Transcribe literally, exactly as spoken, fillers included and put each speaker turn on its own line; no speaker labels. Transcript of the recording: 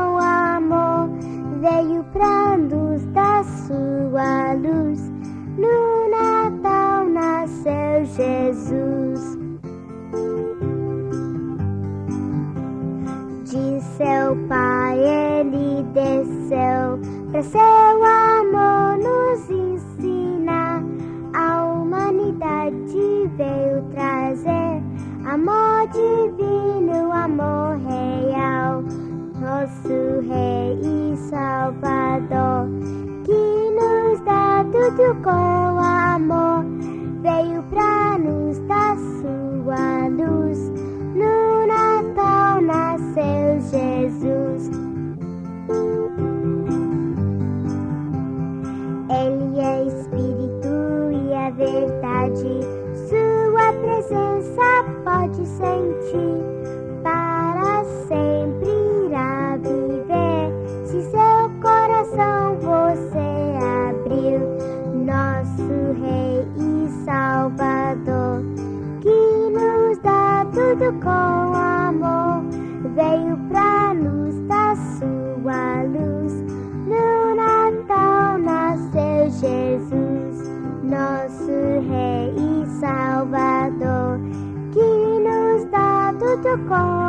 amor, veio pra nos dar sua luz. No Natal nasceu Jesus. De seu Pai ele desceu, pra seu amor nos ensinar. A humanidade veio trazer amor divino, amor real. Nosso Rei e Salvador, que nos dá tudo com amor, veio pra nos dar sua luz. No Natal nasceu Jesus. Ele é Espírito e é verdade, sua presença pode sentir. Para sempre irá viver, se seu coração você abriu. Nosso Rei e Salvador, que nos dá tudo com amor, veio pra nos dar sua luz. No Natal nasceu Jesus. Nosso Rei e Salvador, que nos dá tudo com